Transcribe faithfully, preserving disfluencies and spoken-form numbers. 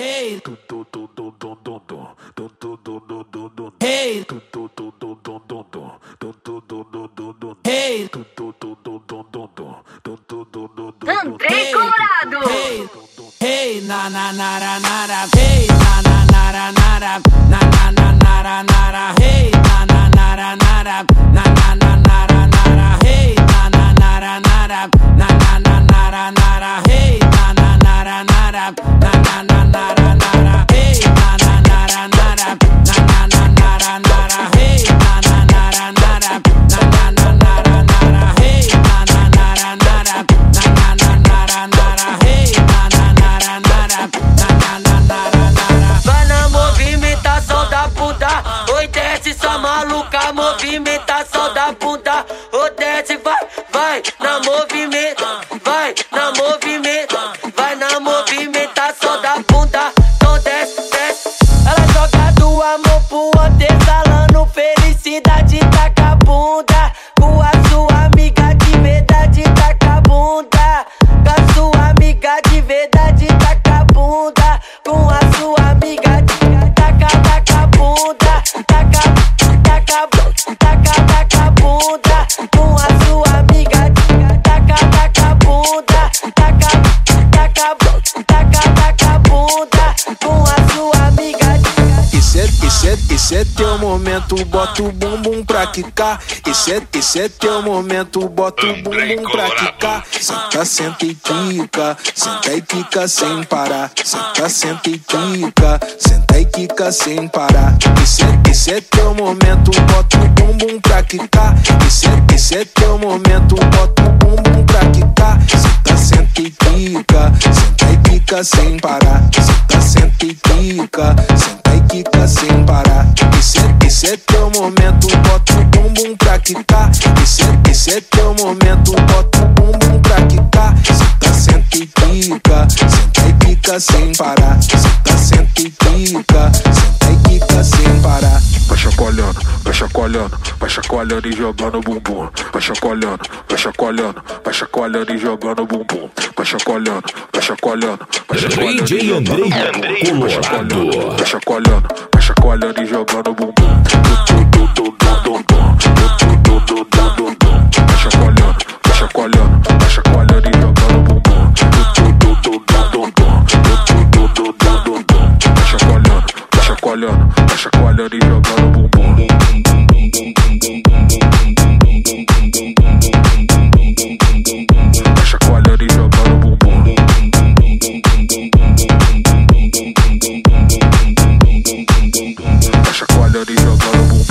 Hey, hey, hey, Andrei Colorado. Hey, hey, na na na na na, hey, na na na na na, na na na na na, hey, na na na na na, na na na na na, hey, na na na na na, na na na na na, hey, na na na na na, na na na na na, hey, na na na na na, na na na na na, hey, na na na na na, na na na na, hey, na na na na na, na na na na, hey, na na na na na, na na na na. Vai na movimentação da bunda, oi desce sua maluca, movimentação da bunda, oi desce, vai, vai na movimento, vai na movimento, vai na movimentação da bunda, então desce, desce. Ela joga do amor pro outro, exalando felicidade, taca a bunda, com a sua amiga de verdade, taca a bunda, com a sua amiga de verdade, taca a bunda, com a sua amiga de taca, taca a bunda, taca, taca, taca, taca a bunda, com a sua amiga de taca, taca a bunda, taca, taca, taca, taca a bunda, com a sua amiga de. Esse é, esse é, esse é teu momento, bota o bumbum pra quicar. Esse é, esse é teu momento, bota o bumbum pra quicar. Senta, senta e quica, senta e quica sem parar. Senta, senta e quica, senta e quica sem parar. Esse é, esse é teu momento, bota o bumbum pra quicar. Esse é, esse é teu momento, bota o bumbum pra quicar. Senta, senta e quica, senta e quica sem parar. Senta, senta e quica, senta e quica sem parar. Esse é, esse é teu momento, bota o bumbum pra quicar. Esse é, esse é teu momento, bota o bumbum pra quicar. Senta, senta e quica, senta e quica sem parar. Senta, senta e quica, senta e quica sem parar. Vai chacoalhando, vai chacoalhando, vai chacoalhando e jogando bumbum. Vai chacoalhando, vai chacoalhando, vai chacoalhando e jogando bumbum. Vai chacoalhando, vai chacoalhando, vai chacoalhando e jogando bumbum. Vai chacoalhando, vai chacoalhando, vai chacoalhando e jogando bumbum. Vai chacoalhando, vai chacoalhando, vai chacoalhando e jogando bumbum. Vai chacoalhando, vai chacoalhando, vai chacoalhando e jogando bumbum. Vai chacoalhando e jogando bumbum. Vai chacoalhando e jogando bumbum.